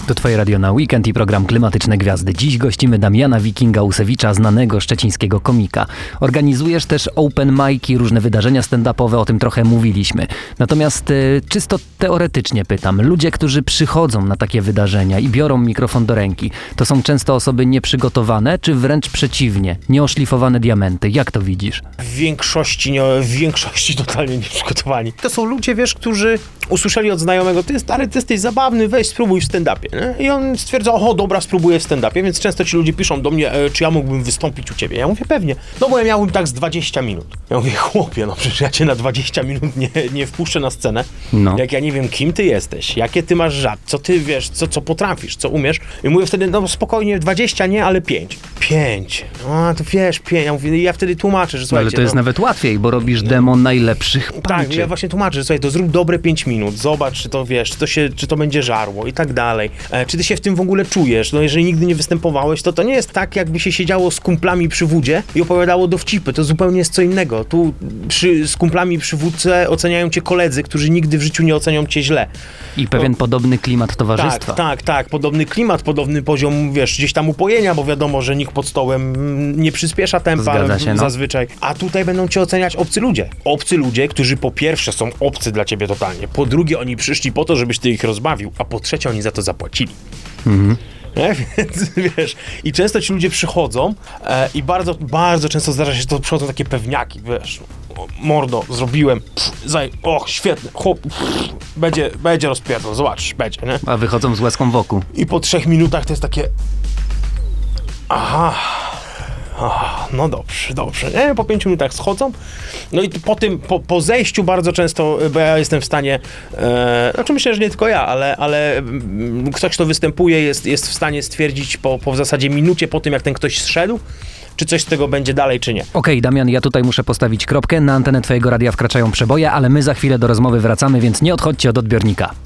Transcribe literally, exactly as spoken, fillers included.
To Twoje radio na weekend i program Klimatyczne Gwiazdy. Dziś gościmy Damiana Wikinga Usewicza, znanego szczecińskiego komika. Organizujesz też open mic'i, różne wydarzenia stand-upowe, o tym trochę mówiliśmy. Natomiast y, czysto teoretycznie pytam, ludzie, którzy przychodzą na takie wydarzenia i biorą mikrofon do ręki, to są często osoby nieprzygotowane, czy wręcz przeciwnie, nieoszlifowane diamenty? Jak to widzisz? W większości, nie, w większości totalnie nieprzygotowani. To są ludzie, wiesz, którzy usłyszeli od znajomego, ty stary, ty jesteś zabawny, weź spróbuj w stand-upie. Nie? I on stwierdza, oho, dobra, spróbuję w stand-upie, więc często ci ludzie piszą do mnie, e, czy ja mógłbym wystąpić u ciebie. Ja mówię, pewnie. No bo ja miałbym tak z dwadzieścia minut. Ja mówię, chłopie, no przecież ja cię na dwadzieścia minut nie, nie wpuszczę na scenę. No. Jak ja nie wiem, kim ty jesteś, jakie ty masz żart, co ty wiesz, co, co potrafisz, co umiesz. I mówię wtedy, no spokojnie, dwadzieścia nie, ale pięć. pięć. A, to wiesz, pięć. Ja mówię, ja wtedy tłumaczę, że słuchajcie. Ale to jest no, nawet łatwiej, bo robisz demo najlepszych tak, panczy. ja właśnie tłumaczę, że słuchaj, to zrób dobre pięć minut, zobacz, czy to wiesz, czy to, się, czy to będzie żarło i tak dalej. E, czy ty się w tym w ogóle czujesz? No jeżeli nigdy nie występowałeś, to to nie jest tak, jakby się siedziało z kumplami przy wódzie i opowiadało dowcipy, to zupełnie jest co innego. Tu przy, z kumplami przy wódce oceniają cię koledzy, którzy nigdy w życiu nie ocenią cię źle. I pewien podobny klimat towarzystwa. Tak, tak, tak, podobny klimat, podobny poziom, wiesz, gdzieś tam upojenia, bo wiadomo, że nikt pod stołem mm, nie przyspiesza tempa Zgadza się, no. zazwyczaj. A tutaj będą cię oceniać obcy ludzie. Obcy ludzie, którzy po pierwsze są obcy dla ciebie totalnie, po drugie oni przyszli po to, żebyś ty ich rozbawił, a po trzecie oni za to zapłacili. Mhm. Nie? Więc wiesz, i często ci ludzie przychodzą e, i bardzo, bardzo często zdarza się, że to przychodzą takie pewniaki, wiesz, o, mordo, zrobiłem, pff, zaj, och, świetny, chłop, pff, będzie, będzie rozpierdol, zobacz, będzie, nie? A wychodzą z łezką wokół. I po trzech minutach to jest takie, aha, aha, no dobrze, dobrze, nie? Po pięciu minutach schodzą, no i po tym, po, po zejściu bardzo często, bo ja jestem w stanie, e, znaczy myślę, że nie tylko ja, ale, ale mm, ktoś, kto występuje, jest, jest w stanie stwierdzić po, po w zasadzie minucie po tym, jak ten ktoś zszedł, czy coś z tego będzie dalej, czy nie. Okej, okay, Damian, ja tutaj muszę postawić kropkę. Na antenę Twojego radia wkraczają przeboje, ale my za chwilę do rozmowy wracamy, więc nie odchodźcie od odbiornika.